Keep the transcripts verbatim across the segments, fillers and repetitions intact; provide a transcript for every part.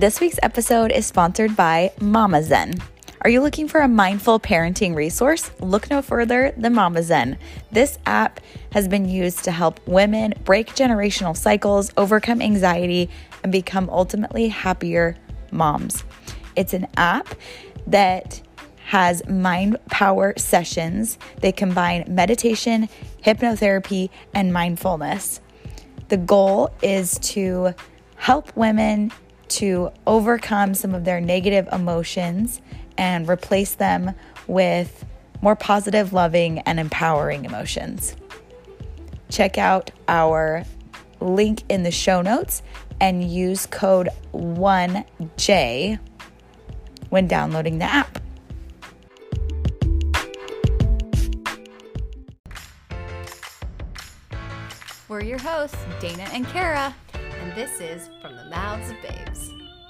This week's episode is sponsored by Mama Zen. Are you looking for a mindful parenting resource? Look no further than Mama Zen. This app has been used to help women break generational cycles, overcome anxiety, and become ultimately happier moms. It's an app that has mind power sessions. They combine meditation, hypnotherapy, and mindfulness. The goal is to help women to overcome some of their negative emotions and replace them with more positive, loving, and empowering emotions. Check out our link in the show notes and use code one J when downloading the app. We're your hosts, Dana and Kara, and this is From the Mouths of Babes.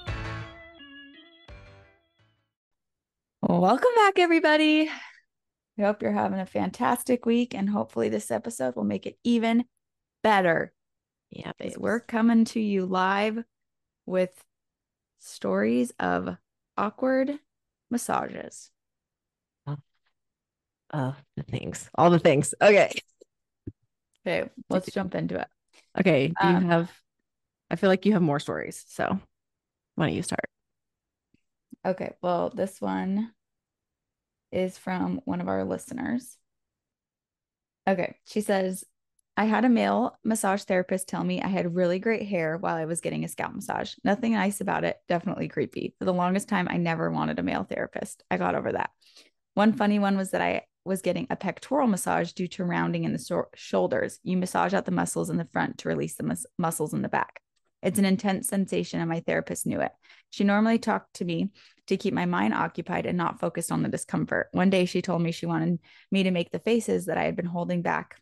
Welcome back, everybody. We hope you're having a fantastic week, and hopefully this episode will make it even better. Yeah, babes. We're coming to you live with stories of awkward massages. Oh, oh the things. All the things. Okay. Okay, let's jump into it. Okay, do you um, have, I feel like you have more stories, so why don't you start? Okay, well, this one is from one of our listeners. Okay, she says, I had a male massage therapist tell me I had really great hair while I was getting a scalp massage. Nothing nice about it, definitely creepy. For the longest time, I never wanted a male therapist. I got over that. One funny one was that I was getting a pectoral massage due to rounding in the so- shoulders. You massage out the muscles in the front to release the mus- muscles in the back. It's an intense sensation, and my therapist knew it. She normally talked to me to keep my mind occupied and not focused on the discomfort. One day she told me she wanted me to make the faces that I had been holding back,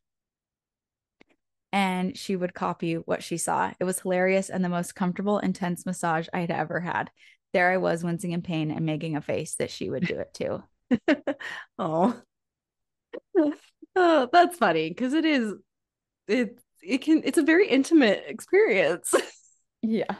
and she would copy what she saw. It was hilarious and the most comfortable, intense massage I had ever had. There I was, wincing in pain and making a face that she would do it too. Oh. Oh, that's funny because it is, it, it can, it's a very intimate experience. Yeah.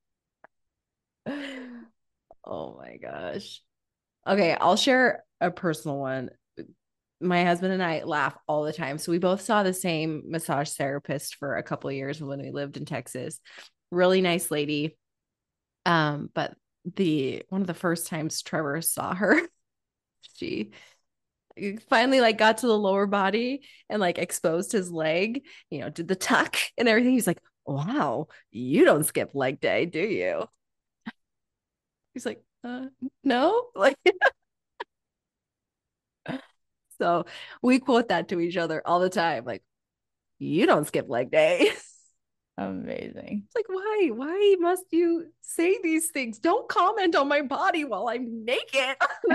Oh my gosh. Okay, I'll share a personal one. My husband and I laugh all the time. So we both saw the same massage therapist for a couple of years when we lived in Texas. Really nice lady. Um, but the one of the first times Trevor saw her, she finally like got to the lower body and like exposed his leg, you know, did the tuck and everything. He's like, wow, you don't skip leg day, do you? He's like, uh, no, like, so we quote that to each other all the time. Like, you don't skip leg day. Amazing. It's like, why? Why must you say these things? Don't comment on my body while I'm naked.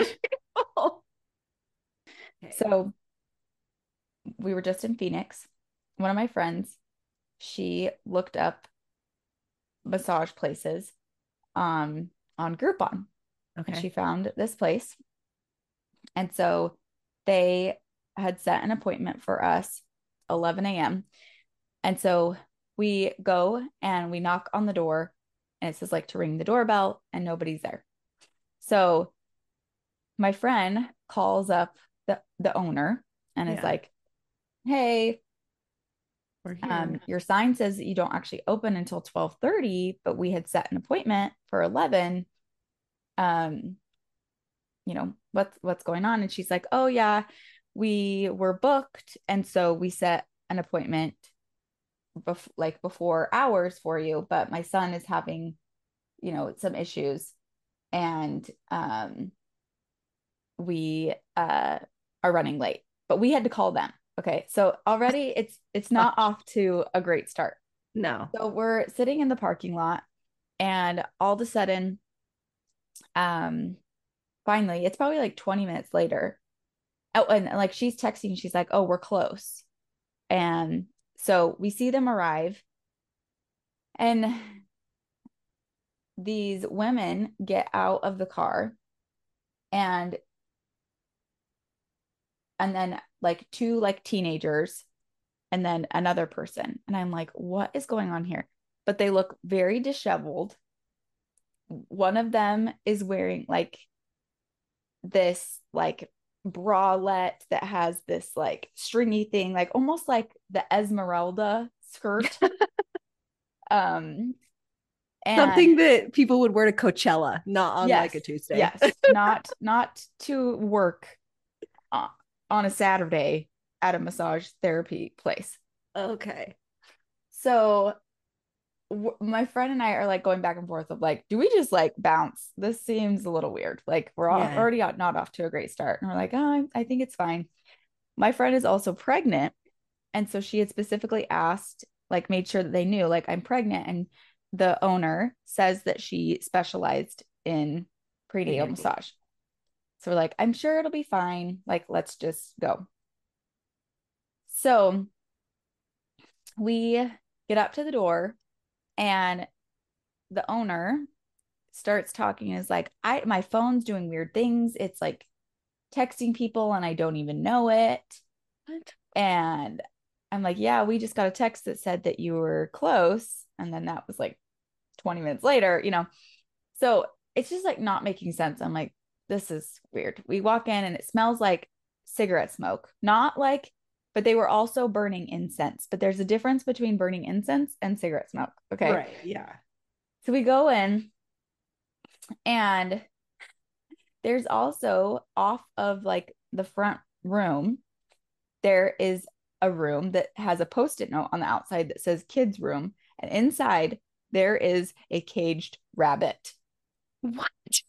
Okay. So we were just in Phoenix. One of my friends, she looked up massage places um, on Groupon. Okay. And she found this place. And so they had set an appointment for us, eleven a.m. And so we go and we knock on the door, and it says like to ring the doorbell, and nobody's there. So my friend calls up the, the owner and Yeah. is like, hey, We're here. um, your sign says that you don't actually open until twelve thirty, but we had set an appointment for eleven. Um, you know, what's what's going on? And she's like, oh yeah, we were booked, and so we set an appointment bef- like before hours for you, but my son is having, you know, some issues, and um we uh are running late, but we had to call them. Okay, so already it's it's not off to a great start. No. So we're sitting in the parking lot, and all of a sudden, um finally, it's probably like twenty minutes later. Oh, and like she's texting, she's like, oh, we're close. And so we see them arrive, and these women get out of the car, and and then like two like teenagers, and then another person. And I'm like, what is going on here? But they look very disheveled. one of them is wearing like this like bralette that has this like stringy thing, like almost like the Esmeralda skirt. um and Something that people would wear to Coachella, not on yes, like a Tuesday. yes, not not to work on, on a Saturday at a massage therapy place. Okay. So w- my friend and I are like going back and forth of like, do we just like bounce? This seems a little weird. Like we're all, Yeah. already out, not off to a great start. And we're like, oh, I think it's fine. My friend is also pregnant. And so she had specifically asked, like, made sure that they knew, like, I'm pregnant. And the owner says that she specialized in prenatal massage. So we're like, I'm sure it'll be fine. Like, let's just go. So we get up to the door and the owner starts talking and is like, I my phone's doing weird things. It's like texting people and I don't even know it. What? And I'm like, yeah, we just got a text that said that you were close. And then that was like twenty minutes later, you know. So it's just like not making sense. I'm like, this is weird. We walk in and it smells like cigarette smoke, not like, but they were also burning incense. But there's a difference between burning incense and cigarette smoke. Okay. Right. Yeah. So we go in and there's also off of like the front room, there is a room that has a post-it note on the outside that says kids room. And inside there is a caged rabbit. What?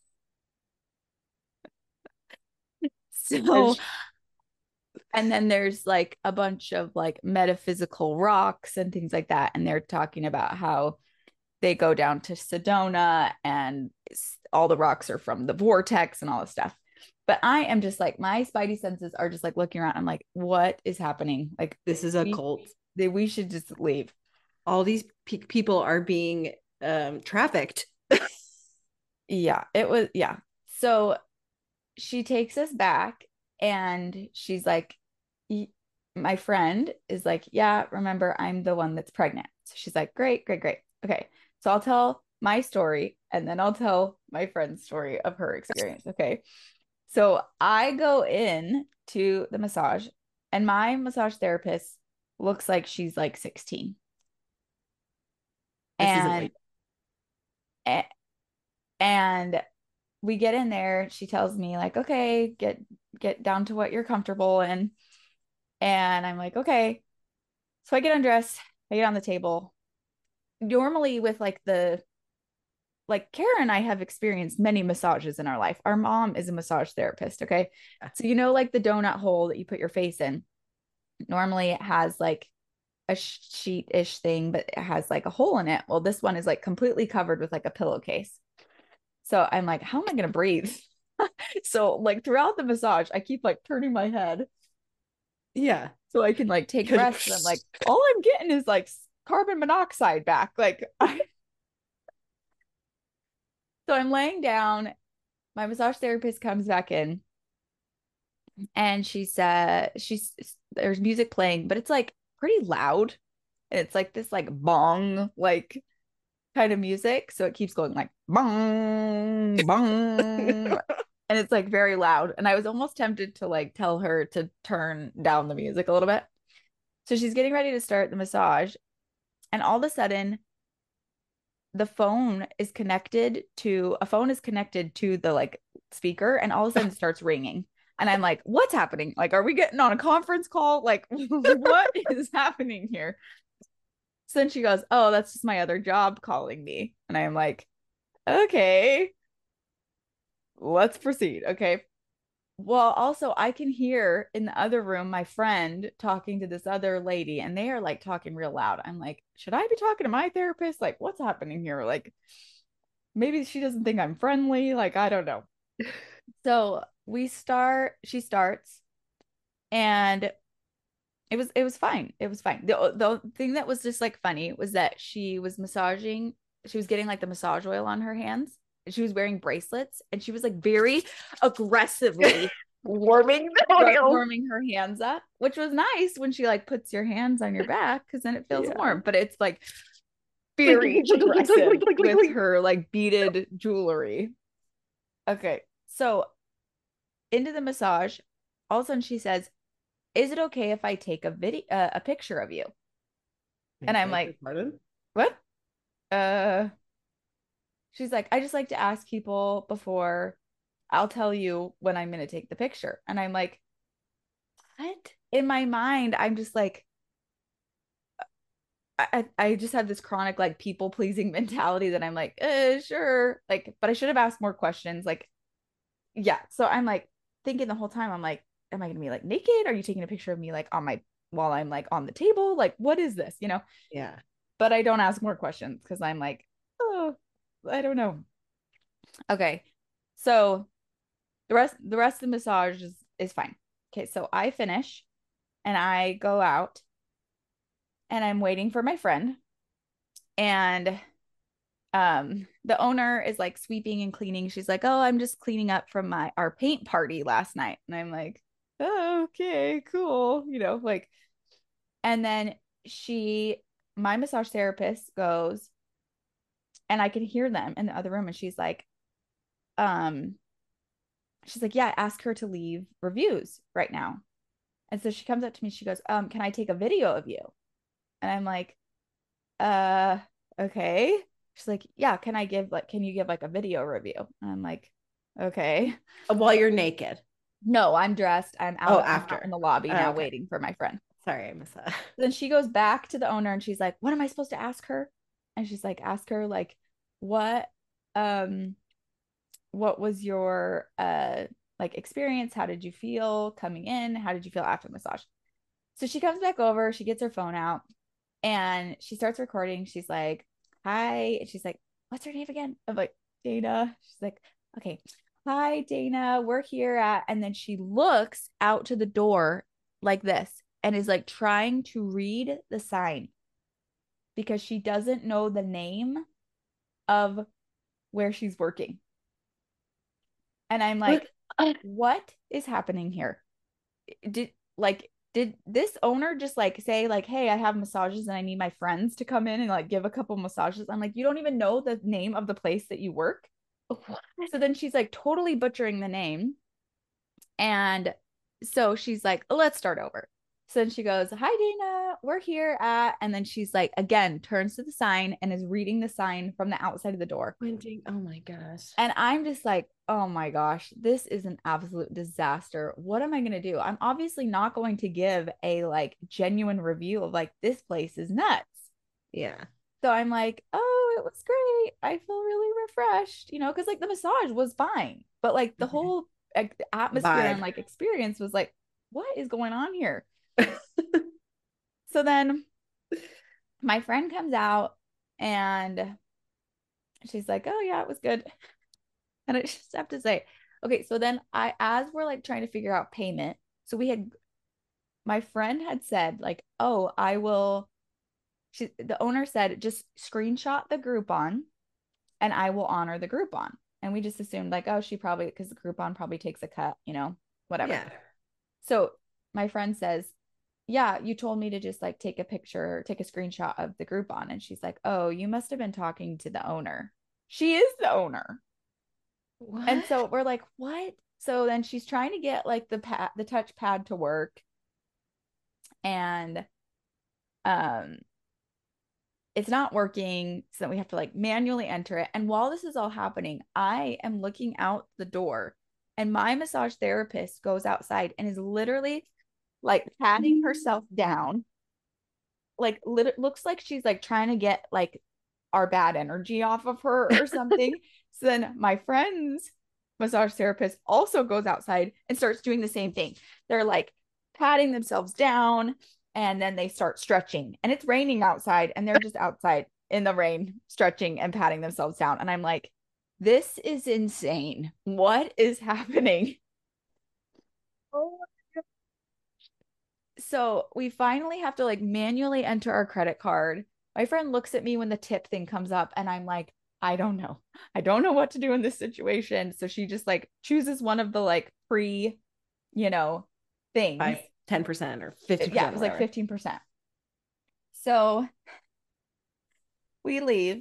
So, and then there's like a bunch of like metaphysical rocks and things like that. And they're talking about how they go down to Sedona and all the rocks are from the vortex and all this stuff. But I am just like, my spidey senses are just like looking around. I'm like, what is happening? Like, This is a we, cult. They, we should just leave. All these pe- people are being um, trafficked. Yeah, it was, yeah. So she takes us back and she's like, my friend is like, yeah, remember, I'm the one that's pregnant. So she's like, great, great, great. Okay. So I'll tell my story and then I'll tell my friend's story of her experience. Okay. So I go in to the massage and my massage therapist looks like she's like sixteen. This isn't And, like- and we get in there. She tells me like, okay, get, get down to what you're comfortable in. And I'm like, okay. So I get undressed. I get on the table. Normally with like the, like Kara and I have experienced many massages in our life. Our mom is a massage therapist. Okay. So, you know, like the donut hole that you put your face in, normally it has like a sheet-ish thing, but it has like a hole in it. Well, this one is like completely covered with like a pillowcase. So I'm like, how am I going to breathe? So like throughout the massage, I keep like turning my head. Yeah. So I can like take breaths. And I'm like, all I'm getting is like carbon monoxide back. Like, I... so I'm laying down. My massage therapist comes back in and she said, she's, there's music playing, but it's like pretty loud. And it's like this like bong, like kind of music. So it keeps going like bong, bong. And it's like very loud. And I was almost tempted to like tell her to turn down the music a little bit. So she's getting ready to start the massage. And all of a sudden, the phone is connected to a phone is connected to the like speaker. And all of a sudden it starts ringing. And I'm like, what's happening? Like, are we getting on a conference call? Like, what is happening here? So then she goes, oh, that's just my other job calling me. And I'm like, okay, let's proceed. Okay. Well, also, I can hear in the other room my friend talking to this other lady, and they are like talking real loud. I'm like, should I be talking to my therapist? Like, what's happening here? Like, maybe she doesn't think I'm friendly. Like, I don't know. So we start, she starts, and it was it was fine. It was fine. The the thing that was just like funny was that she was massaging, she was getting like the massage oil on her hands. And she was wearing bracelets and she was like very aggressively warming the oil. warming her hands up, which was nice when she like puts your hands on your back because then it feels Yeah. warm. But it's like very Click, click, click, click, aggressive click, click, click, with click. her like beaded jewelry. Okay, so into the massage, all of a sudden she says, "Is it okay if I take a video, uh, a picture of you?" And I'm Beg your like, pardon? "What?" Uh, she's like, "I just like to ask people before I'll tell you when I'm gonna take the picture." And I'm like, "What?" In my mind, I'm just like, I, I just have this chronic like people pleasing mentality that I'm like, uh, sure, like, but I should have asked more questions. Like, yeah. So I'm like thinking the whole time, I'm like, am I gonna be like naked? Are you taking a picture of me like on my while I'm like on the table? Like, what is this? You know? Yeah. But I don't ask more questions because I'm like, oh, I don't know. Okay. So the rest the rest of the massage is is fine. Okay, so I finish and I go out and I'm waiting for my friend. And um the owner is like sweeping and cleaning. She's like, "Oh, I'm just cleaning up from my our paint party last night." And I'm like, "Oh, okay, cool." You know, like, and then she my massage therapist goes, and I can hear them in the other room, and she's like, um she's like, "Yeah, ask her to leave reviews right now." And so she comes up to me, she goes, "Um, can I take a video of you?" And I'm like, "Uh, okay." She's like, "Yeah, can I give like can you give like a video review?" And I'm like, "Okay." While you're naked. No, I'm dressed. I'm Oh, out, I'm out in after. the lobby Oh, now okay. waiting for my friend. Sorry, I missed that. Then she goes back to the owner and she's like, "What am I supposed to ask her?" And she's like, "Ask her like what um what was your uh like experience? How did you feel coming in? How did you feel after the massage?" So she comes back over, she gets her phone out and she starts recording. She's like, "Hi." And she's like, "What's her name again?" I'm like, "Dana." She's like, "Okay. Hi, Dana. We're here at," and then she looks out to the door like this and is like trying to read the sign because she doesn't know the name of where she's working. And I'm like, What? "What is happening here?" Did like did this owner just like say like, "Hey, I have massages and I need my friends to come in and like give a couple massages." I'm like, "You don't even know the name of the place that you work?" What? So then she's like totally butchering the name. And so she's like, "Let's start over." So then she goes, "Hi, Dana, we're here at," and then she's like, again, turns to the sign and is reading the sign from the outside of the door. Squinting. Oh my gosh. And I'm just like, "Oh my gosh, this is an absolute disaster. What am I going to do?" I'm obviously not going to give a like genuine review of like, "This place is nuts." Yeah. So I'm like, "Oh, it was great. I feel really refreshed," you know, because like the massage was fine, but like the Okay. whole like, atmosphere and Vibe. like experience was like, what is going on here? So then my friend comes out and she's like, "Oh, yeah, it was good." And I just have to say, okay, so then I, as we're like trying to figure out payment, so we had, my friend had said, like, "Oh, I will," she, the owner said, "Just screenshot the Groupon and I will honor the Groupon." And we just assumed, like, oh, she probably, because the Groupon probably takes a cut, you know, whatever. Yeah. So my friend says, "Yeah, you told me to just like take a picture, take a screenshot of the Groupon." And she's like, "Oh, you must have been talking to the owner." She is the owner. And What? so we're like, "What?" So then she's trying to get like the pad, the touch pad to work. And um it's not working. So then we have to like manually enter it. And while this is all happening, I am looking out the door and my massage therapist goes outside and is literally like patting herself down. Like lit- looks like she's like trying to get like our bad energy off of her or something. So then my friend's massage therapist also goes outside and starts doing the same thing. They're like patting themselves down and then they start stretching. And it's raining outside and they're just outside in the rain stretching and patting themselves down. And I'm like, "This is insane. What is happening?" Oh, So we finally have to like manually enter our credit card. My friend looks at me when the tip thing comes up, and I'm like, "I don't know. I don't know what to do in this situation." So she just like chooses one of the like free, you know, things. five, ten percent or Yeah, it fifty percent, was like whatever. fifteen percent. So We leave.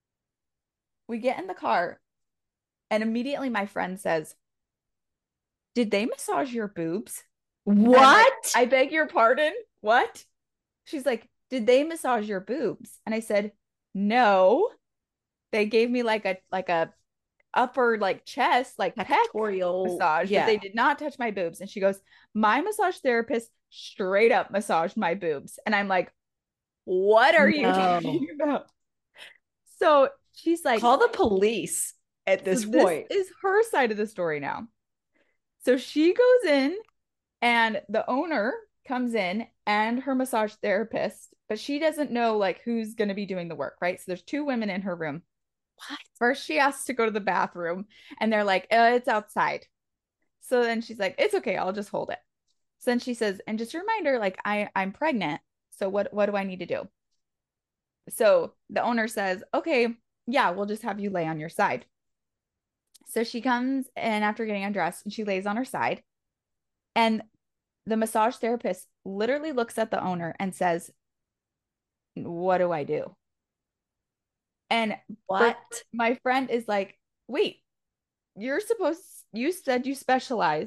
We get in the car, and immediately my friend says, "Did they massage your boobs?" And I'm like, What? I beg your pardon? What? She's like, "Did they massage your boobs?" And I said, "No. They gave me like a like a upper like chest, like pec Pectorial. massage, but Yeah. they did not touch my boobs." And she goes, "My massage therapist straight up massaged my boobs." And I'm like, "What are you No. talking about?" So she's like, Call the police at so this this point. is her side of the story now. So she goes in, and the owner comes in and her massage therapist, but she doesn't know like who's going to be doing the work, right? So there's two women in her room. What? First, she asks to go to the bathroom, and they're like, uh, "It's outside." So then she's like, "It's okay, I'll just hold it." So then she says, "And just a reminder, like I I'm pregnant, so what what do I need to do?" So the owner says, "Okay, yeah, we'll just have you lay on your side." So she comes in after getting undressed, and she lays on her side, and the massage therapist literally looks at the owner and says, "What do I do?" And What? my friend is like, "Wait, you're supposed, you said you specialize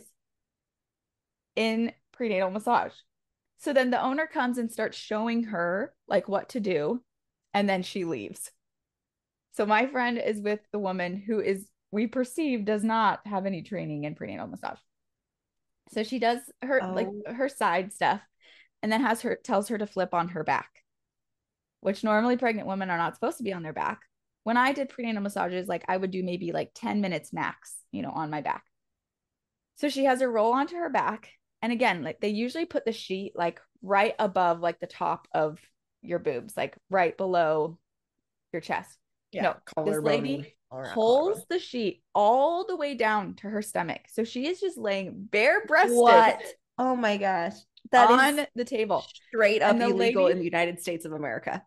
in prenatal massage." So then the owner comes and starts showing her like what to do, and then she leaves. So my friend is with the woman who is, we perceive, does not have any training in prenatal massage. So she does her Oh. like her side stuff, and then has her tells her to flip on her back, which normally pregnant women are not supposed to be on their back. When I did prenatal massages, like I would do maybe like ten minutes max, you know, on my back. So she has her roll onto her back. And again, like they usually put the sheet like right above like the top of your boobs, like right below your chest. Yeah. No, this lady pulls the sheet all the way down to her stomach. So she is just laying bare breasted. What? Oh my gosh. That on is the table. Straight up And the illegal lady- in the United States of America.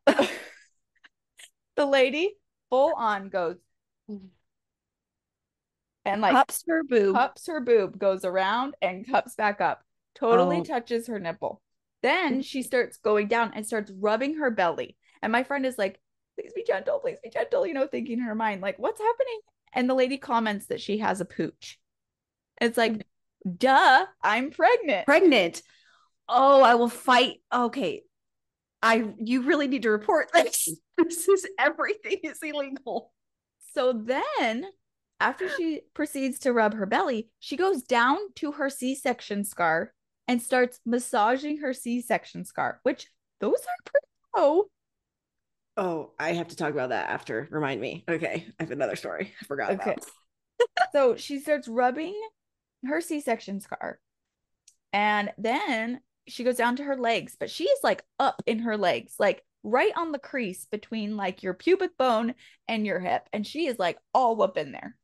The lady full on goes and like Cups her boob. cups her boob, goes around and cups back up, totally Oh. touches her nipple. Then she starts going down and starts rubbing her belly. And my friend is like, "Please be gentle, please be gentle," you know, thinking in her mind, like, what's happening? And the lady comments that she has a pooch. It's like, duh, I'm pregnant. Pregnant. Oh, I will fight. Okay. I you really need to report this. This is everything is illegal. So then after she proceeds to rub her belly, she goes down to her C-section scar and starts massaging her C-section scar, which those are pretty low. Oh, I have to talk about that after. Remind me. Okay. I have another story. I forgot Okay. about. So she starts rubbing her C-section scar. And then she goes down to her legs, but she is like up in her legs, like right on the crease between like your pubic bone and your hip. And she is like all up in there.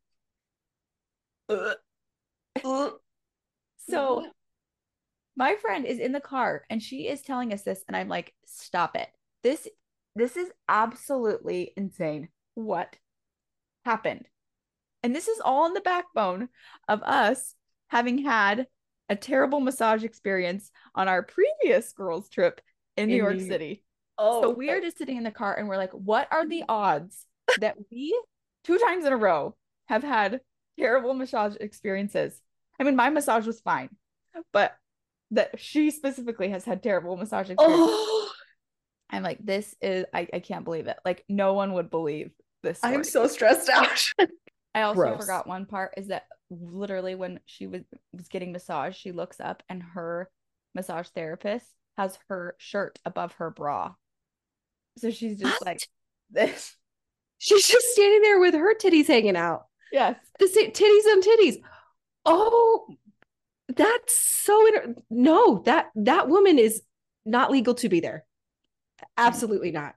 Uh, uh, So my friend is in the car and she is telling us this, and I'm like, "Stop it. This this is absolutely insane. What happened?" And this is all on the backbone of us having had a terrible massage experience on our previous girls' trip in New In York New- City. oh, So we are just sitting in the car and we're like, what are the odds that we two times in a row have had terrible massage experiences? I mean, my massage was fine, but that she specifically has had terrible massage experiences. oh, I'm like, this is, I, I can't believe it. Like, no one would believe this story. I'm so stressed out. I also Gross. forgot one part is that literally when she was was getting massaged, she looks up and her massage therapist has her shirt above her bra. So she's just What? like this. She's just standing there with her titties hanging out. Yes. The same titties on titties. Oh, that's so inter- no, that that woman is not legal to be there. Absolutely not.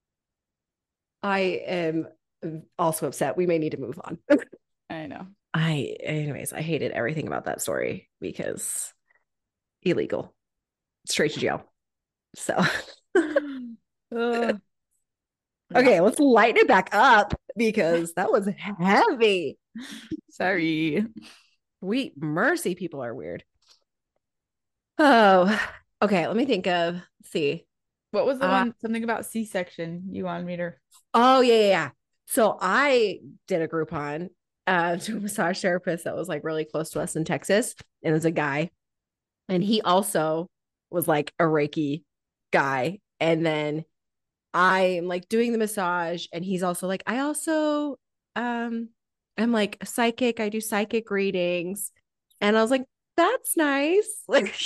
I am also upset. We may need to move on. I know. I, anyways, I hated everything about that story because illegal, straight to jail. So, Ugh. okay, let's lighten it back up because that was heavy. Sorry. Sweet mercy, people are weird. Oh, okay. Let me think of, let's see. What was the Uh, one, something about C-section you wanted me to? oh yeah, yeah, yeah. So I did a Groupon uh, to a massage therapist that was like really close to us in Texas, and it was a guy, and he also was like a Reiki guy, and then I'm like doing the massage, and he's also like, I also um I'm like a psychic, I do psychic readings. And I was like, that's nice. Like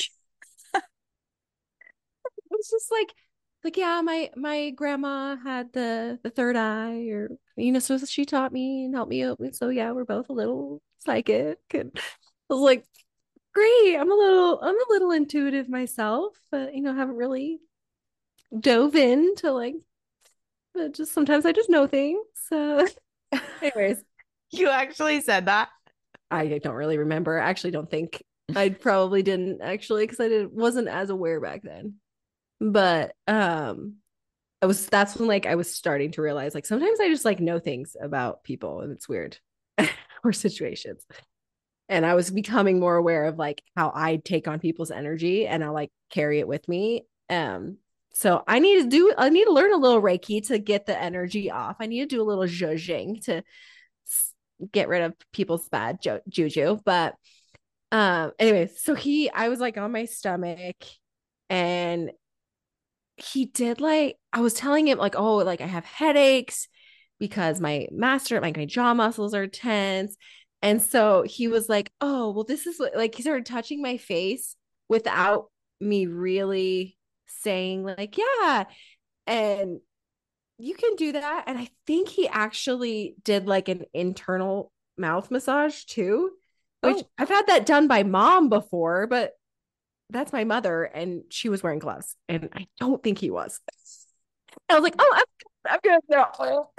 it's just like like yeah, my my grandma had the the third eye, or you know, so she taught me and helped me out. And so yeah, we're both a little psychic. And I was like, great. I'm a little I'm a little intuitive myself, but you know, haven't really dove into like, but just sometimes I just know things. So anyways, You actually said that? I don't really remember. I actually don't think I probably didn't actually, because I didn't wasn't as aware back then. But um I was that's when like I was starting to realize like sometimes I just like know things about people and it's weird or situations. And I was becoming more aware of like how I take on people's energy and I'll like carry it with me. Um so I need to do I need to learn a little Reiki to get the energy off. I need to do a little zhuzhing to get rid of people's bad ju- juju. But um, anyways, so he, I was like on my stomach, and he did like, I was telling him like, oh, like I have headaches because my master, like my jaw muscles are tense. And so he was like, oh, well, this is what, like, he started touching my face without me really saying, like, yeah. And you can do that. And I think he actually did like an internal mouth massage too, which Oh, I've had that done by mom before, but that's my mother and she was wearing gloves and I don't think he was. I was like, oh, I'm, I'm good. No.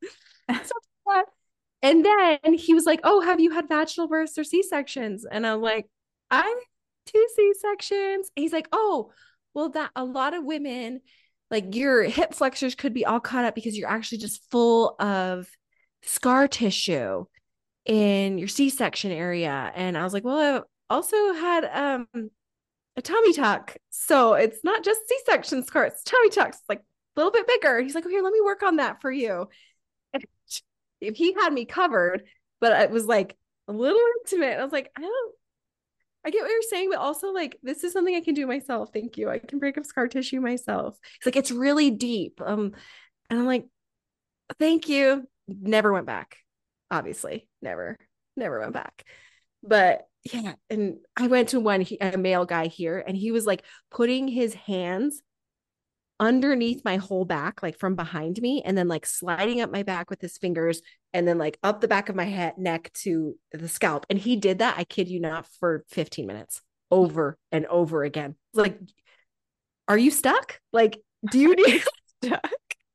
So, and then he was like, oh, have you had vaginal births or C-sections? And I'm like, I had two C-sections. And he's like, oh, well, that a lot of women, like your hip flexors could be all caught up because you're actually just full of scar tissue in your C-section area. And I was like, well, I've also had um a tummy tuck. So it's not just C-section scar, it's tummy tucks. It's like a little bit bigger. He's like, oh, here, let me work on that for you. And if he had me covered, but it was like a little intimate. I was like, I don't, I get what you're saying, but also like, this is something I can do myself. Thank you. I can break up scar tissue myself. It's like, it's really deep. Um, and I'm like, thank you. Never went back. Obviously, never, never went back. But yeah, and I went to one, a male guy here, and he was like putting his hands underneath my whole back, like from behind me, and then like sliding up my back with his fingers, and then like up the back of my head, neck to the scalp. And he did that, I kid you not, for fifteen minutes over and over again. Like, are you stuck? Like, do you need stuck?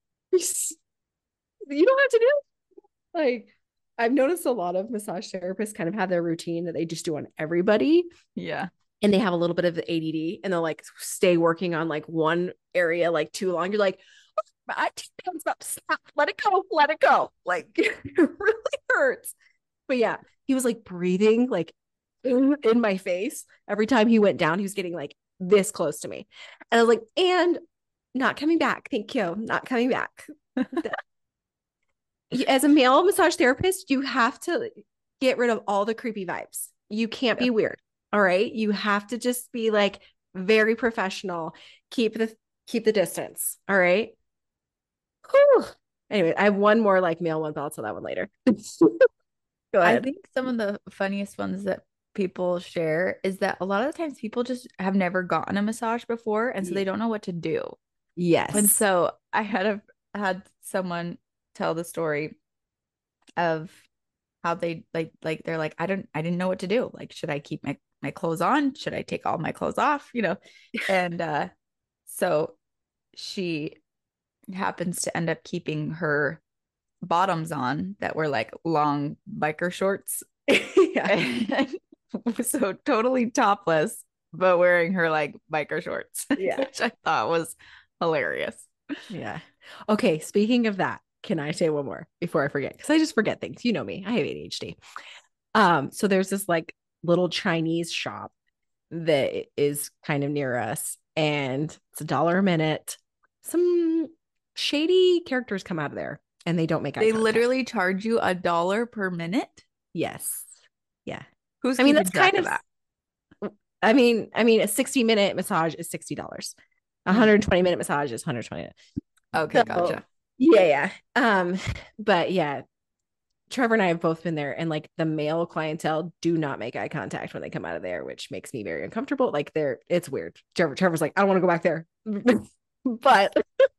You don't have to do it. Like, I've noticed a lot of massage therapists kind of have their routine that they just do on everybody. yeah. And they have a little bit of A D D and they'll like stay working on like one area like too long. You're like, oh, my hands up, stop, let it go, let it go. Like it really hurts. But yeah, he was like breathing like in, in my face. Every time he went down, he was getting like this close to me. And I was like, and not coming back. Thank you. Not coming back. As a male massage therapist, you have to get rid of all the creepy vibes. You can't be weird. All right. You have to just be like very professional. Keep the keep the distance. All right. Whew. Anyway, I have one more like male one, but I'll tell that one later. Go I ahead. think some of the funniest ones that people share is that a lot of the times people just have never gotten a massage before, and so they don't know what to do. And Yes. so I had a had someone tell the story of how they like like they're like, I don't I didn't know what to do. Like, should I keep my my clothes on? Should I take all my clothes off? You know? And uh so she happens to end up keeping her bottoms on that were like long biker shorts. Yeah. And so totally topless, but wearing her like biker shorts, Yeah. which I thought was hilarious. Yeah. Okay. Speaking of that, can I say one more before I forget? Because I just forget things. You know me. I have A D H D. Um, so there's this like little Chinese shop that is kind of near us, and it's a dollar a minute. some shady characters come out of there and they don't make eye They contact. literally charge you a dollar per minute. Yes. Yeah. Who's I mean, keeping that's track kind of of that? I mean, I mean, a sixty minute massage is sixty dollars. A one hundred twenty minute massage is one hundred twenty. Okay, So, gotcha. yeah, yeah. Um, but yeah, Trevor and I have both been there, and like the male clientele do not make eye contact when they come out of there, which makes me very uncomfortable. Like they're, it's weird. Trevor, Trevor's like, I don't want to go back there. But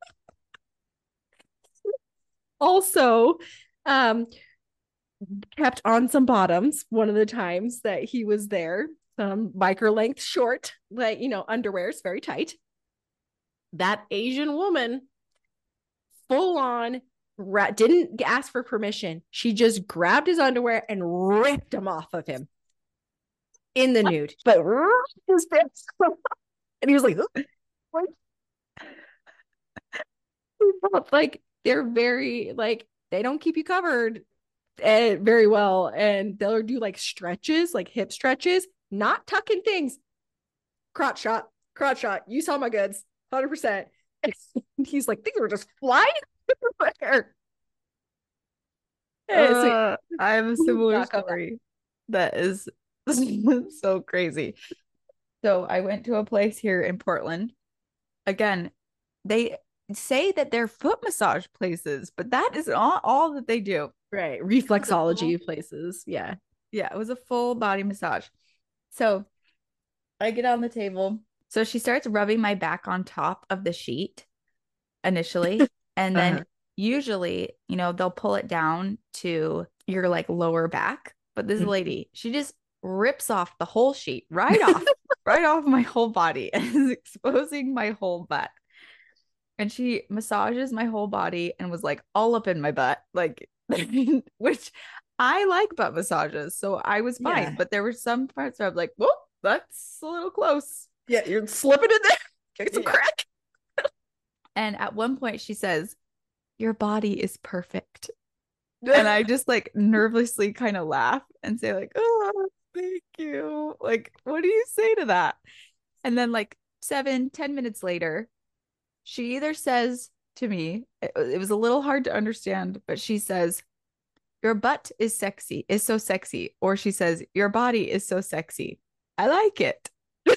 also, um, kept on some bottoms one of the times that he was there. Some micro length short, like, you know, underwear is very tight. That Asian woman full on ra- didn't ask for permission. She just grabbed his underwear and ripped them off of him in the nude, but his pants and he was like, like they're very like they don't keep you covered uh, very well, and they'll do like stretches, like hip stretches, not tucking things. Crotch shot, crotch shot. You saw my goods, one hundred percent. He's like, things were just flying everywhere. Uh, I have a similar story that is so crazy. So I went to a place here in Portland. Again, they say that they're foot massage places, but that is not all that they do. Right. Reflexology places. Yeah. Yeah, it was a full body massage. So I get on the table. So she starts rubbing my back on top of the sheet initially. And then uh-huh. usually, you know, they'll pull it down to your like lower back. But this mm-hmm. lady, she just rips off the whole sheet right off, right off my whole body and is exposing my whole butt. And she massages my whole body and was like all up in my butt, like, which I like butt massages. So I was fine. Yeah. But there were some parts where I'm like, whoa, that's a little close. Yeah, you're slipping in there. Get some yeah. crack. And at one point she says, your body is perfect. And I just like nervously kind of laugh and say like, oh, thank you. Like, what do you say to that? And then like seven, ten minutes later, she either says to me, it, it was a little hard to understand, but she says, your butt is sexy, is so sexy. Or she says, your body is so sexy. I like it.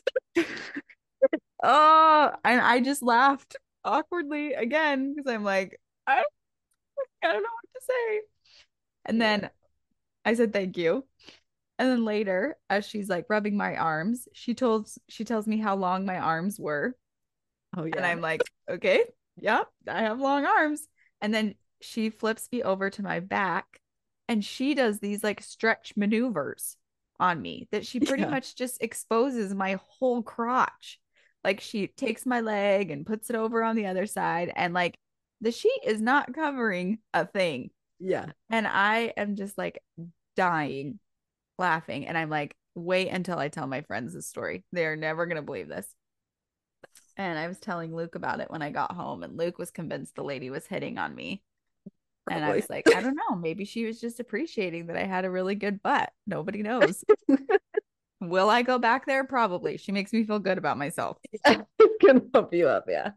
Oh, and I just laughed awkwardly again because I'm like, I don't, I don't know what to say. And yeah. then I said thank you. And then later, as she's like rubbing my arms, she told she tells me how long my arms were. Oh yeah. And I'm like, okay, yeah, I have long arms. And then she flips me over to my back and she does these like stretch maneuvers on me that she pretty yeah. much just exposes my whole crotch. Like she takes my leg and puts it over on the other side and like the sheet is not covering a thing. Yeah. And I am just like dying laughing. And I'm like, wait until I tell my friends this story. They're never going to believe this. And I was telling Luke about it when I got home and Luke was convinced the lady was hitting on me. Probably. And I was like, I don't know. Maybe she was just appreciating that I had a really good butt. Nobody knows. Will I go back there? Probably. She makes me feel good about myself. I can pump you up. Yeah.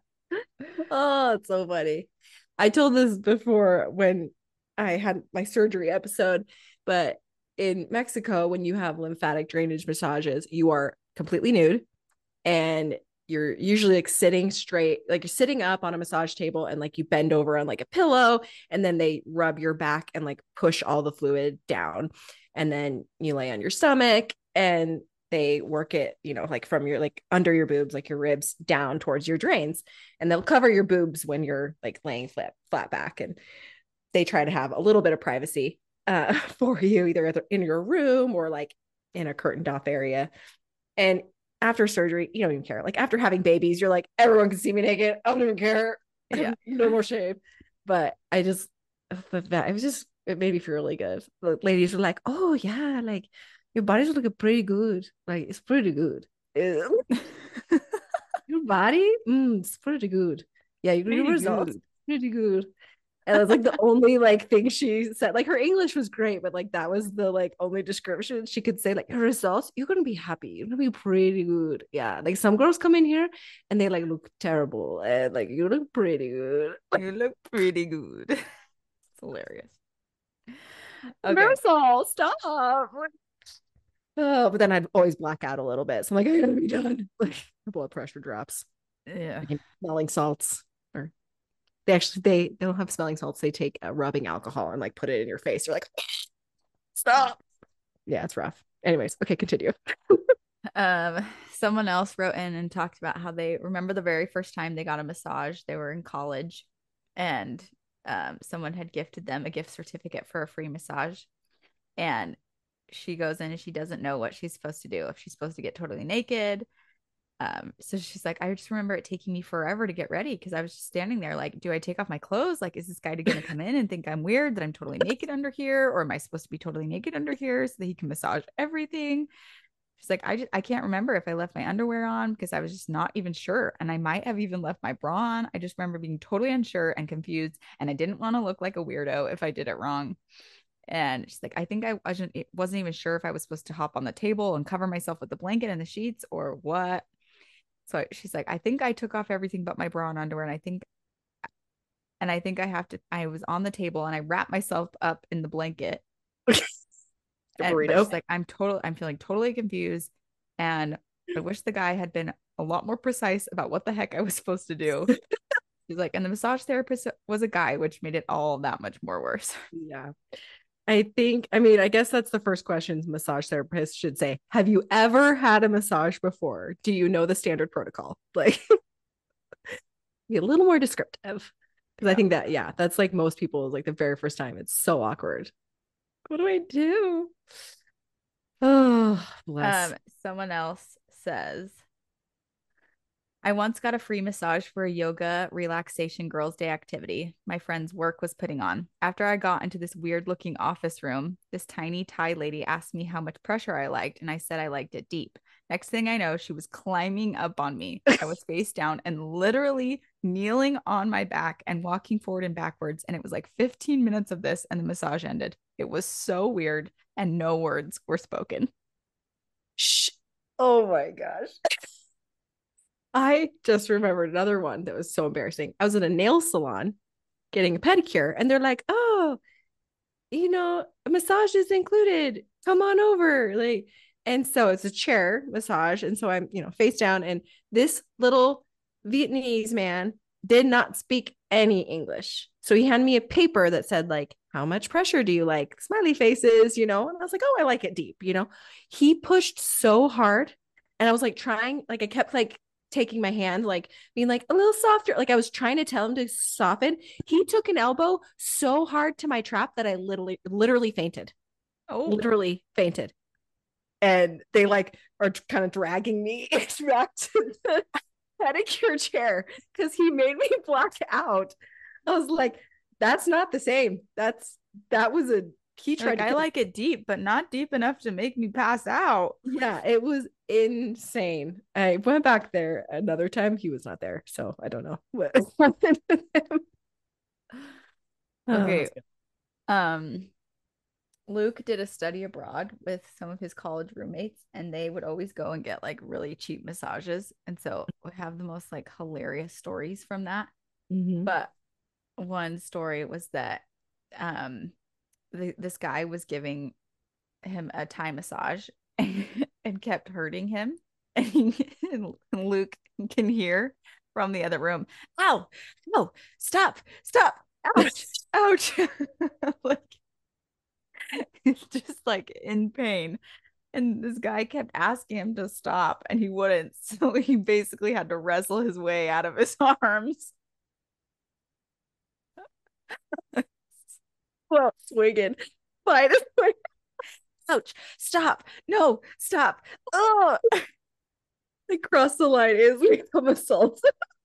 Oh, it's so funny. I told this before when I had my surgery episode, but in Mexico, when you have lymphatic drainage massages, you are completely nude and you're usually like sitting straight, like you're sitting up on a massage table and like you bend over on like a pillow and then they rub your back and like push all the fluid down. And then you lay on your stomach and they work it, you know, like from your, like under your boobs, like your ribs down towards your drains. And they'll cover your boobs when you're like laying flat, flat back. And they try to have a little bit of privacy uh, for you, either in your room or like in a curtained off area. And after surgery, you don't even care. Like after having babies, you're like, everyone can see me naked. I don't even care. Yeah. No more shame. But I just, it was just, it made me feel really good. The ladies were like, oh yeah, like your body's looking pretty good. Like it's pretty good. Your body, mm, it's pretty good. Yeah, your results, pretty good. And that's like the only like thing she said. Like her English was great, but like that was the like only description she could say. Like your results, you're gonna be happy. You're gonna be pretty good. Yeah. Like some girls come in here and they like look terrible. And like you look pretty good. You look pretty good. It's hilarious. Okay. Marisol, stop. Oh, but then I'd always black out a little bit. So I'm like, I gotta be done. Like my blood pressure drops. Yeah. Like, smelling salts. Or they actually they, they don't have smelling salts. They take uh, rubbing alcohol and like put it in your face. You're like, stop. Yeah, it's rough. Anyways, okay, continue. Um, someone else wrote in and talked about how they remember the very first time they got a massage. They were in college, and um, someone had gifted them a gift certificate for a free massage. And she goes in and she doesn't know what she's supposed to do. If she's supposed to get totally naked. Um, so she's like, I just remember it taking me forever to get ready because I was just standing there like, do I take off my clothes? Like, is this guy gonna come in and think I'm weird that I'm totally naked under here? Or am I supposed to be totally naked under here so that he can massage everything? She's like, I just I can't remember if I left my underwear on because I was just not even sure. And I might have even left my bra on. I just remember being totally unsure and confused. And I didn't want to look like a weirdo if I did it wrong. And she's like, I think I wasn't it wasn't even sure if I was supposed to hop on the table and cover myself with the blanket and the sheets or what. So she's like, I think I took off everything but my bra and underwear. And I think and I think I have to I was on the table and I wrapped myself up in the blanket. And but she's like, I'm total I'm feeling totally confused. And I wish the guy had been a lot more precise about what the heck I was supposed to do. She's like, and the massage therapist was a guy, which made it all that much more worse. Yeah. I think, I mean, I guess that's the first question massage therapist should say. Have you ever had a massage before? Do you know the standard protocol? Like, be a little more descriptive. Because yeah. I think that, yeah, that's like most people, like the very first time, it's so awkward. What do I do? Oh, bless. Um, someone else says, I once got a free massage for a yoga relaxation girls' day activity my friend's work was putting on. After I got into this weird looking office room, this tiny Thai lady asked me how much pressure I liked, and I said I liked it deep. Next thing I know, she was climbing up on me. I was face down and literally kneeling on my back and walking forward and backwards. And it was like fifteen minutes of this, and the massage ended. It was so weird, and no words were spoken. Shh. Oh my gosh. I just remembered another one that was so embarrassing. I was in a nail salon getting a pedicure, and they're like, oh, you know, a massage is included. Come on over. Like, and so it's a chair massage. And so I'm, you know, face down, and this little Vietnamese man did not speak any English. So he handed me a paper that said, like, how much pressure do you like? Smiley faces, you know? And I was like, oh, I like it deep, you know? He pushed so hard. And I was like trying, like, I kept like taking my hand, like being like a little softer. Like I was trying to tell him to soften. He took an elbow so hard to my trap that I literally, literally fainted. Oh, literally fainted. And they like are kind of dragging me back to the pedicure chair because he made me black out. I was like, that's not the same. That's that was a he tried like, to I like it deep, but not deep enough to make me pass out. Yeah, it was insane. I went back there another time. He was not there, so I don't know what happened with him. Okay. Oh, um Luke did a study abroad with some of his college roommates, and they would always go and get like really cheap massages. And so we have the most like hilarious stories from that. Mm-hmm. But one story was that um the, this guy was giving him a Thai massage and, and kept hurting him. And, he, and Luke can hear from the other room, ow, no, stop, stop, ouch, ouch. Like, it's just like in pain. And this guy kept asking him to stop, and he wouldn't. So he basically had to wrestle his way out of his arms. Well, swinging. Fine. Ouch. Stop. No, stop. Oh, I crossed the line. Is become assault.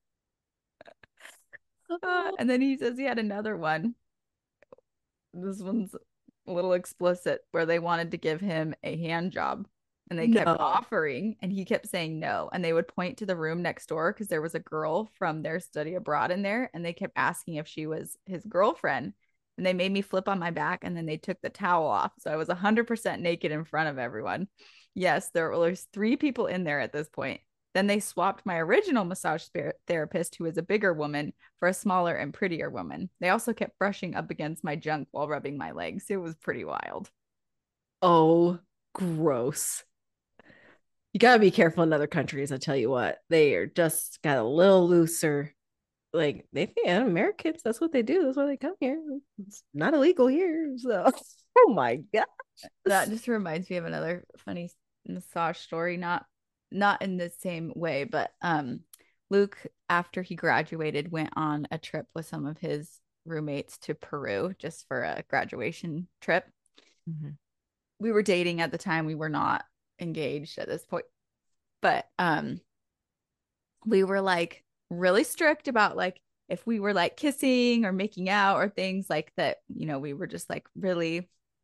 uh, and then he says he had another one. This one's a little explicit, where they wanted to give him a hand job. And they kept No. offering, and he kept saying no. And they would point to the room next door because there was a girl from their study abroad in there, and they kept asking if she was his girlfriend. And they made me flip on my back, and then they took the towel off. So I was one hundred percent naked in front of everyone. Yes, there was three people in there at this point. Then they swapped my original massage therapist, who was a bigger woman, for a smaller and prettier woman. They also kept brushing up against my junk while rubbing my legs. It was pretty wild. Oh, gross. You got to be careful in other countries. I tell you what, they are just got a little looser. Like they think yeah, Americans, that's what they do. That's why they come here. It's not illegal here. So, oh my god, that just reminds me of another funny massage story. Not, not in the same way, but um, Luke, after he graduated, went on a trip with some of his roommates to Peru just for a graduation trip. Mm-hmm. We were dating at the time. We were not engaged at this point, but um we were like really strict about like if we were like kissing or making out or things like that, you know, we were just like really,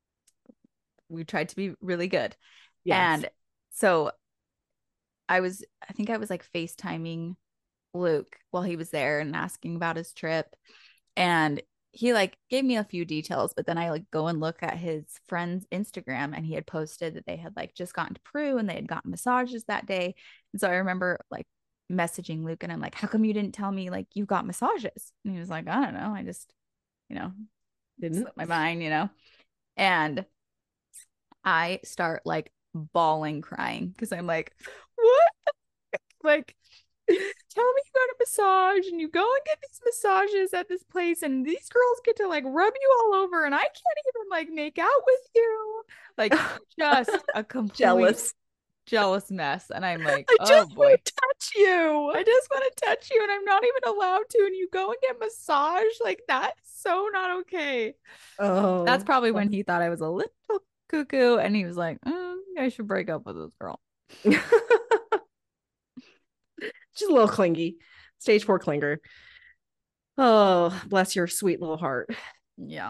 we tried to be really good. Yes. And so I was, I think I was like FaceTiming Luke while he was there and asking about his trip, and he like gave me a few details, but then I like go and look at his friend's Instagram, and he had posted that they had like just gotten to Peru and they had gotten massages that day. And so I remember like messaging Luke, and I'm like, how come you didn't tell me like you got massages? And he was like, I don't know. I just, you know, didn't slip my mind, you know? And I start like bawling, crying because I'm like, what? Like, tell me you got a massage and you go and get these massages at this place, and these girls get to like rub you all over, and I can't even like make out with you. Like, just a complete jealous jealous mess. And I'm like, I just oh boy, want to touch you. I just want to touch you, and I'm not even allowed to. And you go and get massage, like that's so not okay. Oh, that's probably when he thought I was a little cuckoo, and he was like, mm, I should break up with this girl. Just a little clingy, stage four clinger. Oh, bless your sweet little heart. Yeah.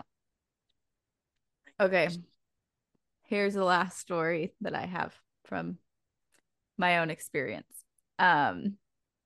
Okay. Here's the last story that I have from my own experience. Um,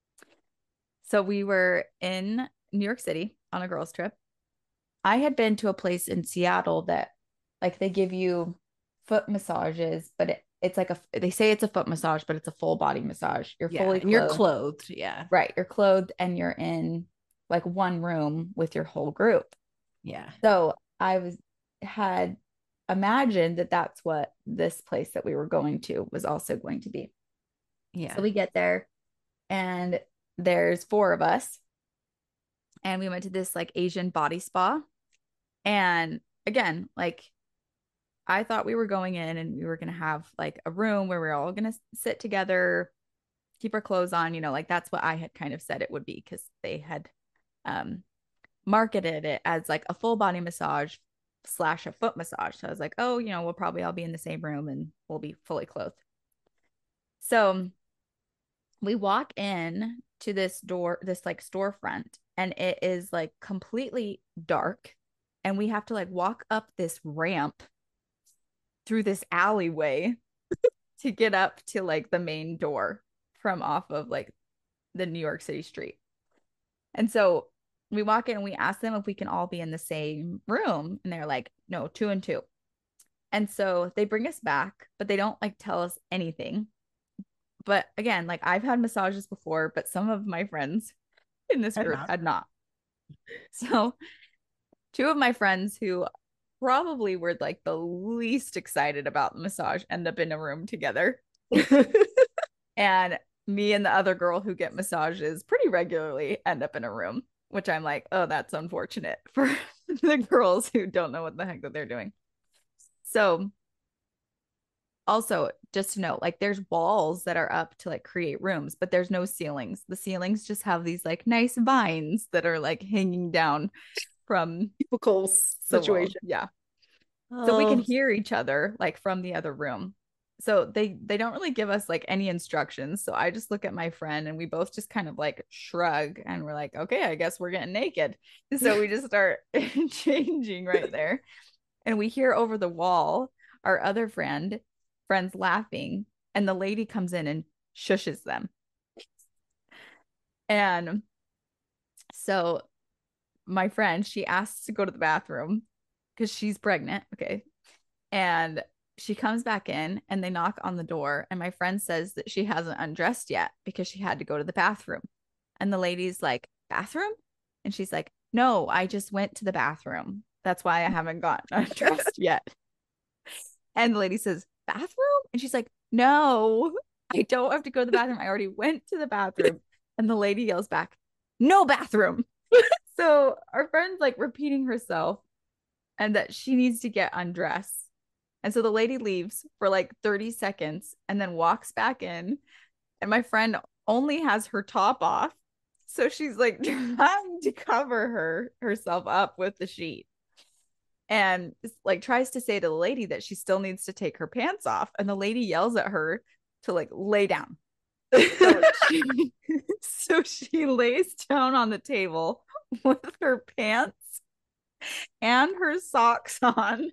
so we were in New York City on a girls' trip. I had been to a place in Seattle that like they give you foot massages, but it, it's like a, they say it's a foot massage, but it's a full body massage. You're yeah, fully clothed. You're clothed. Yeah. Right. You're clothed and you're in like one room with your whole group. Yeah. So I was, had imagined that that's what this place that we were going to was also going to be. Yeah. So we get there and there's four of us, and we went to this like Asian body spa. And again, like I thought we were going in and we were going to have like a room where we we're all going to sit together, keep our clothes on, you know, like that's what I had kind of said it would be, because they had um, marketed it as like a full body massage slash a foot massage. So I was like, oh, you know, we'll probably all be in the same room and we'll be fully clothed. So we walk in to this door, this like storefront, and it is like completely dark. And we have to like walk up this ramp through this alleyway to get up to like the main door from off of like the New York City street. And so we walk in and we ask them if we can all be in the same room. And they're like, no, two and two. And so they bring us back, but they don't like tell us anything. But again, like I've had massages before, but some of my friends in this group had not. So two of my friends who probably were like the least excited about the massage end up in a room together. And me and the other girl who get massages pretty regularly end up in a room, which I'm like, oh, that's unfortunate for the girls who don't know what the heck that they're doing. So also, just to note, like there's walls that are up to like create rooms, but there's no ceilings. The ceilings just have these like nice vines that are like hanging down from typical situation. Yeah. Oh. So we can hear each other like from the other room. So they they don't really give us like any instructions. So I just look at my friend and we both just kind of like shrug and we're like, okay, I guess we're getting naked. So we just start changing right there. And we hear over the wall our other friend friends laughing. And the lady comes in and shushes them. And so my friend, she asks to go to the bathroom because she's pregnant. Okay. And she comes back in and they knock on the door. And my friend says that she hasn't undressed yet because she had to go to the bathroom. And the lady's like, bathroom? And she's like, no, I just went to the bathroom. That's why I haven't gotten undressed yet. And the lady says, bathroom? And she's like, no, I don't have to go to the bathroom. I already went to the bathroom. And the lady yells back, no bathroom. So our friend's like repeating herself and that she needs to get undressed. And so the lady leaves for like thirty seconds and then walks back in. And my friend only has her top off. So she's like trying to cover her herself up with the sheet. And like tries to say to the lady that she still needs to take her pants off. And the lady yells at her to like lay down. So she, so she lays down on the table with her pants and her socks on.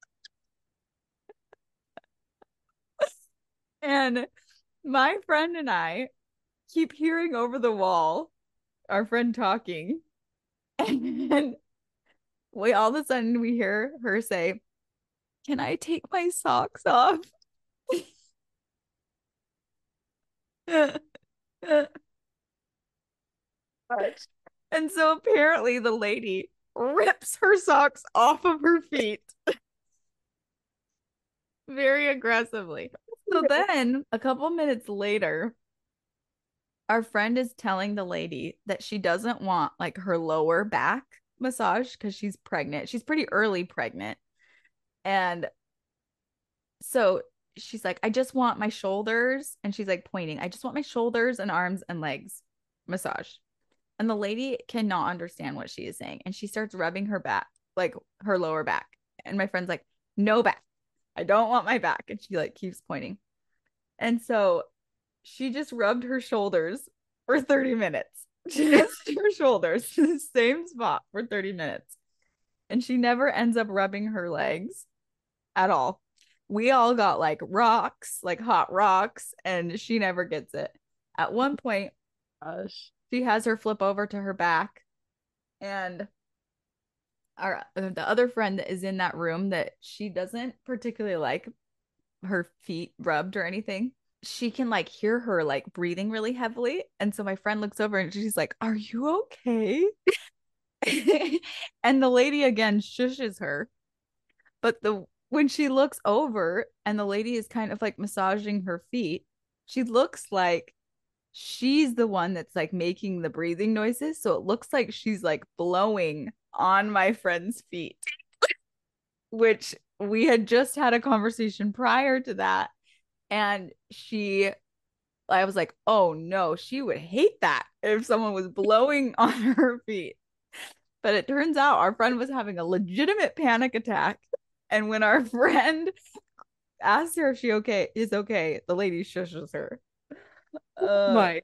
And my friend and I keep hearing over the wall our friend talking. And we all of a sudden we hear her say, can I take my socks off? And so apparently the lady rips her socks off of her feet very aggressively. So then a couple minutes later, our friend is telling the lady that she doesn't want like her lower back massage because she's pregnant. She's pretty early pregnant. And so she's like, I just want my shoulders. And she's like pointing, I just want my shoulders and arms and legs massage. And the lady cannot understand what she is saying. And she starts rubbing her back, like her lower back. And my friend's like, no back. I don't want my back. And she like keeps pointing. And so she just rubbed her shoulders for thirty minutes. Just her shoulders to the same spot for thirty minutes. And she never ends up rubbing her legs at all. We all got like rocks, like hot rocks, and she never gets it. At one point, Gosh. she has her flip over to her back, and our the other friend that is in that room that she doesn't particularly like her feet rubbed or anything, she can like hear her like breathing really heavily. And so my friend looks over and she's like, are you okay? And the lady again shushes her. But the when she looks over and the lady is kind of like massaging her feet, she looks like she's the one that's like making the breathing noises. So it looks like she's like blowing on my friend's feet, which we had just had a conversation prior to that. And she, I was like, oh no, she would hate that if someone was blowing on her feet. But it turns out our friend was having a legitimate panic attack. And when our friend asked her if she okay is okay, the lady shushes her. Uh, My.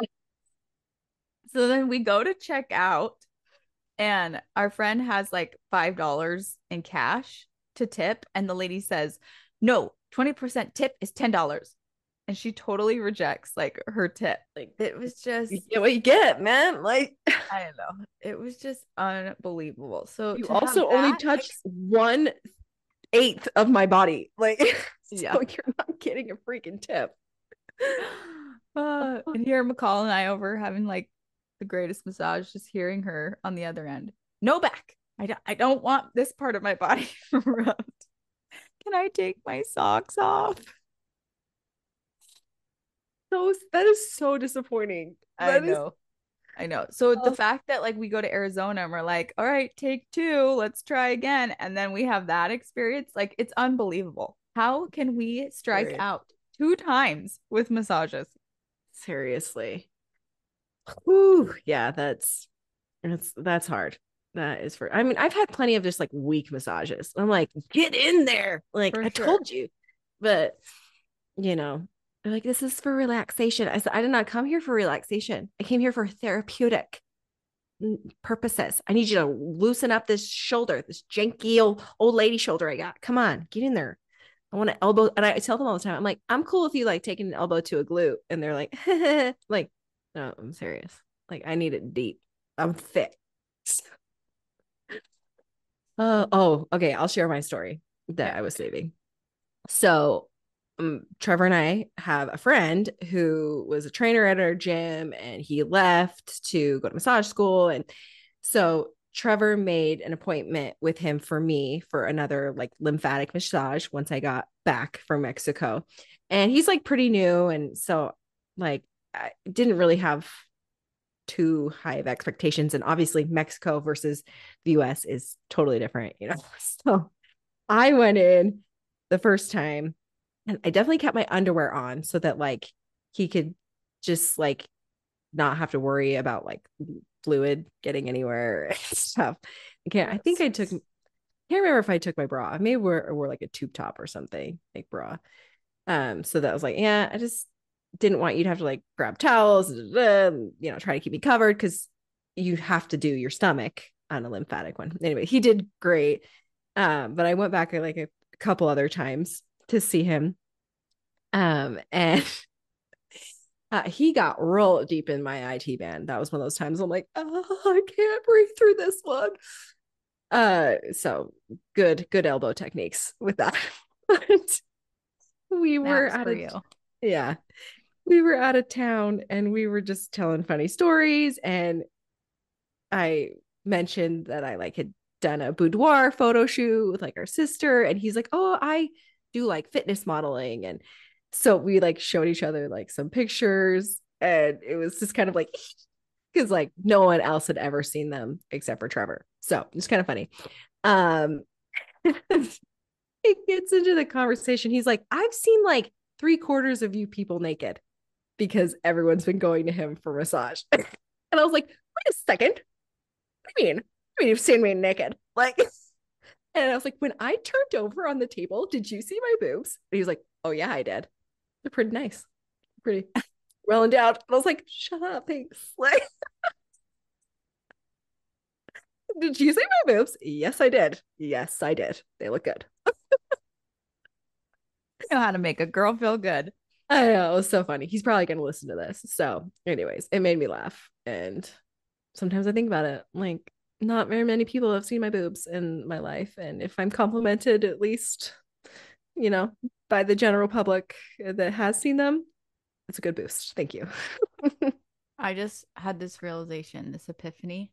So then we go to check out, and our friend has like five dollars in cash to tip, and the lady says, no, twenty percent tip is ten dollars. And she totally rejects like her tip. Like it was just, You get what you get, man. Like, I don't know. It was just unbelievable. So you to have also only that touched ex- one eighth of my body. Like, Yeah. so you're not getting a freaking tip. Uh, and here McCall and I over having like the greatest massage, just hearing her on the other end. No back. I don't, I don't want this part of my body rubbed. Can I take my socks off? So that is so disappointing. I That is- know. I know. So the Oh. fact that like we go to Arizona and we're like, all right, take two, let's try again. And then we have that experience, like it's unbelievable. How can we strike Period. out two times with massages? Seriously. Whew, yeah, that's that's that's hard. That is for I mean, I've had plenty of just like weak massages. I'm like, get in there. Like, For I sure. told you. But you know, they're like, this is for relaxation. I said, I did not come here for relaxation. I came here for therapeutic purposes. I need you to loosen up this shoulder, this janky old old lady shoulder I got. Come on, get in there. I want to elbow. And I tell them all the time, I'm like, I'm cool if you like taking an elbow to a glute. And they're like, like, no, I'm serious. Like, I need it deep. I'm thick. Uh, oh, okay. I'll share my story that Yeah. I was saving. So, um, Trevor and I have a friend who was a trainer at our gym and he left to go to massage school. And so Trevor made an appointment with him for me for another like lymphatic massage once I got back from Mexico. And he's like pretty new. And so, like, I didn't really have too high of expectations. And obviously, Mexico versus the U S is totally different, you know? So I went in the first time and I definitely kept my underwear on so that like he could just like not have to worry about like fluid getting anywhere and stuff. I can't, I think I took, can't remember if I took my bra. I may wear, wore like a tube top or something, like bra. Um, so that was like, yeah, I just didn't want you to have to like grab towels, and, you know, try to keep me covered because you have to do your stomach on a lymphatic one. Anyway, he did great. Um, but I went back like a couple other times to see him. Um, and uh, he got real deep in my I T band. That was one of those times I'm like, oh, I can't breathe through this one. Uh, so good, good elbow techniques with that. But we were Snaps out for of, you. yeah, we were out of town and we were just telling funny stories. And I mentioned that I like had done a boudoir photo shoot with like our sister. And he's like, oh, I do like fitness modeling. And so we like showed each other like some pictures. And it was just kind of like, because like no one else had ever seen them except for Trevor. So it's kind of funny. Um, it gets into the conversation. He's like, I've seen like three quarters of you people naked because everyone's been going to him for massage. And I was like, wait a second. What do you mean? I mean, you've seen me naked. Like, and I was like, when I turned over on the table, did you see my boobs? And he was like, oh, yeah, I did. They're pretty nice. Pretty well endowed. And I was like, shut up. Thanks. Like, did you see my boobs? Yes, I did. Yes, I did. They look good. Know how to make a girl feel good. I know. It was so funny. He's probably going to listen to this. So, anyways, it made me laugh. And sometimes I think about it. Like, not very many people have seen my boobs in my life. And if I'm complimented, at least, you know, by the general public that has seen them, it's a good boost. Thank you. I just had this realization, this epiphany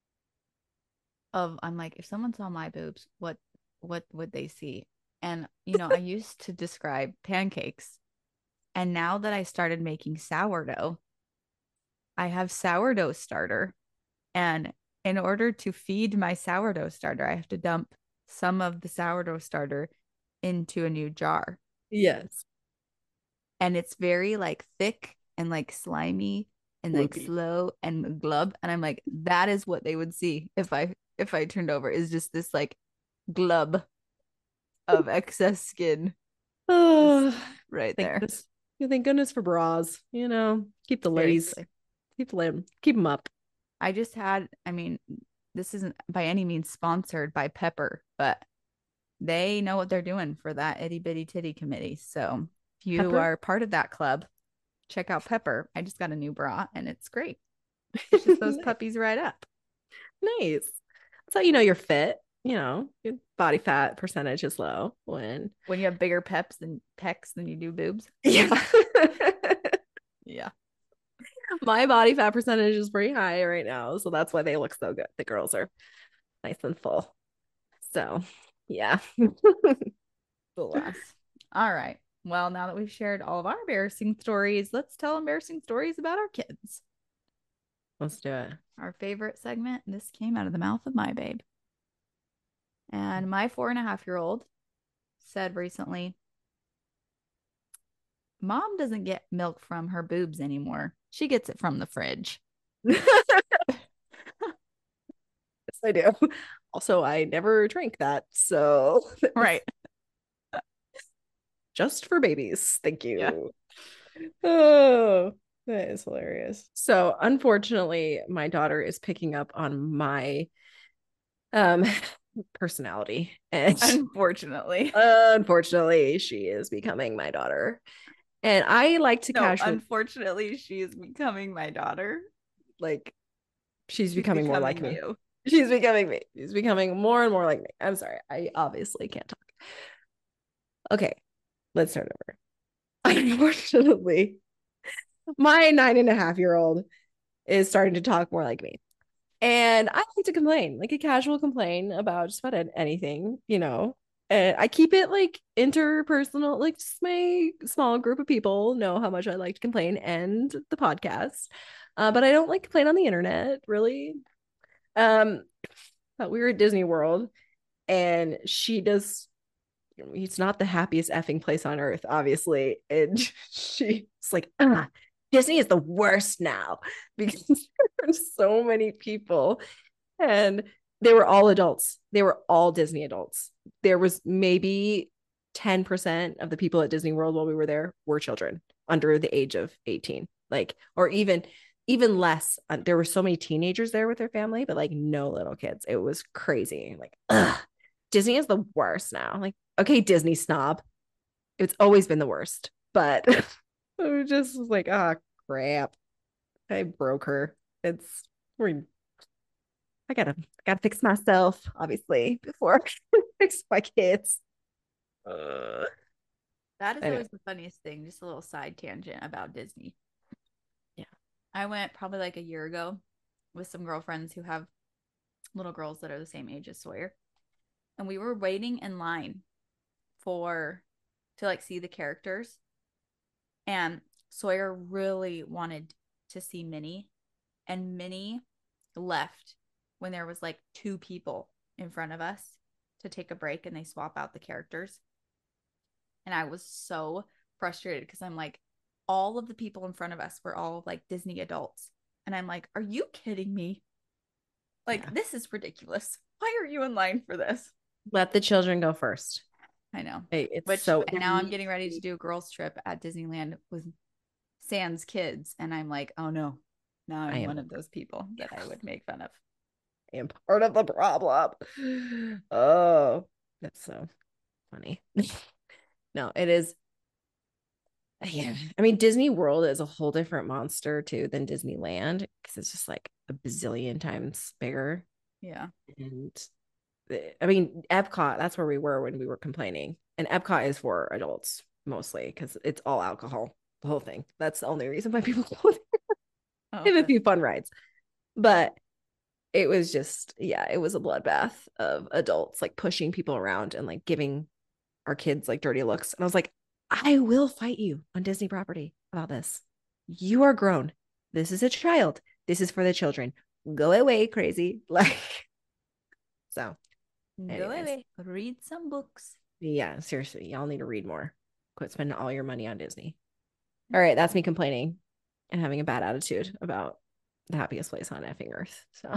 of I'm like, if someone saw my boobs, what what would they see? And you know, I used to describe pancakes. And now that I started making sourdough, I have sourdough starter. And in order to feed my sourdough starter, I have to dump some of the sourdough starter into a new jar. Yes. And it's very like thick and like slimy and like Whoopee. slow and glub. And I'm like, that is what they would see if I if I turned over, is just this like glub of excess skin Oh, right thank there. goodness. Thank goodness for bras. You know, keep the ladies, Seriously. keep them, keep them up. I just had, I mean, this isn't by any means sponsored by Pepper, but they know what they're doing for that itty bitty titty committee. So if you Pepper. are part of that club, check out Pepper. I just got a new bra and it's great. Pushes those puppies right up. Nice. That's how you know you're fit. You know, your body fat percentage is low when When you have bigger peps than pecs than you do boobs. yeah. Yeah. My body fat percentage is pretty high right now, so that's why they look so good. The girls are nice and full. So, yeah. Bless. All right. Well, now that we've shared all of our embarrassing stories, let's tell embarrassing stories about our kids. Let's do it. Our favorite segment. This came out of the mouth of my babe. And my four and a half year old said recently, Mom doesn't get milk from her boobs anymore. She gets it from the fridge. Yes, I do. Also, I never drank that. So, Right. just for babies. Thank you. Yeah. Oh, that is hilarious. So, unfortunately, my daughter is picking up on my um personality. And Unfortunately. unfortunately, she is becoming my daughter. And I like to No, casually, unfortunately, she is becoming my daughter. like, she's, She's becoming more like becoming me. you. She's becoming me. She's becoming more and more like me. I'm sorry. I obviously can't talk. Okay, let's start over. Unfortunately, my nine and a half year old is starting to talk more like me. And I like to complain, like a casual complain about just about anything, you know. And I keep it like interpersonal, like just my small group of people know how much I like to complain and the podcast. Uh, but I don't like complain on the internet, really. Um, but we were at Disney World and she does, it's not the happiest effing place on earth, obviously. And she's like, ah, Disney is the worst now because there's so many people and they were all adults. They were all Disney adults. There was maybe ten percent of the people at Disney World while we were there were children under the age of eighteen, like, or even even less. There were so many teenagers there with their family, but like no little kids. It was crazy. Like, ugh, Disney is the worst now. Like, okay, Disney snob. It's always been the worst, but I just was like, ah, oh, crap. I broke her. It's we're I gotta I gotta fix myself, obviously, before I fix my kids. Uh, That is anyway. always the funniest thing. Just a little side tangent about Disney. Yeah. I went probably like a year ago with some girlfriends who have little girls that are the same age as Sawyer. And we were waiting in line for to like see the characters. And Sawyer really wanted to see Minnie. And Minnie left when there was like two people in front of us to take a break and they swap out the characters. And I was so frustrated because I'm like, all of the people in front of us were all like Disney adults. And I'm like, are you kidding me? Like, yeah. This is ridiculous. Why are you in line for this? Let the children go first. I know. Hey, it's Which so now I'm getting ready to do a girls trip at Disneyland with Sans kids. And I'm like, oh no, now I'm one of those people that I would make fun of. I am part of the problem. Oh, that's so funny. No, it is. Yeah, I mean, Disney World is a whole different monster too than Disneyland because it's just like a bazillion times bigger. Yeah. And I mean, Epcot, that's where we were when we were complaining. And Epcot is for adults mostly because it's all alcohol, the whole thing. That's the only reason why people go there. Oh, okay. Have a few fun rides. But it was just, yeah, it was a bloodbath of adults like pushing people around and like giving our kids like dirty looks. And I was like, I will fight you on Disney property about this. You are grown. This is a child. This is for the children. Go away, crazy. Like, so. Anyways. Go away. Read some books. Yeah, seriously. Y'all need to read more. Quit spending all your money on Disney. All right. That's me complaining and having a bad attitude about the happiest place on effing earth. So.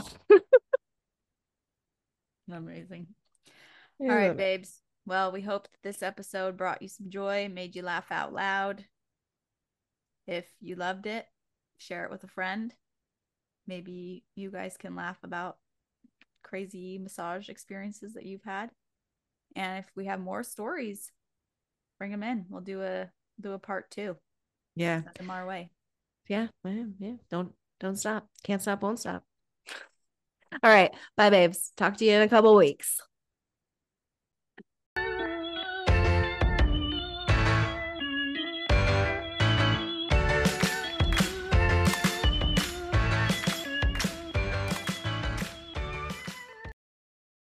Amazing. All right, babes. Well, we hope that this episode brought you some joy, made you laugh out loud. If you loved it, share it with a friend. Maybe you guys can laugh about crazy massage experiences that you've had. And if we have more stories, bring them in. We'll do a do a part two. Yeah. Send them our way. Yeah. Yeah. Don't don't stop. Can't stop, won't stop. All right. Bye, babes. Talk to you in a couple weeks.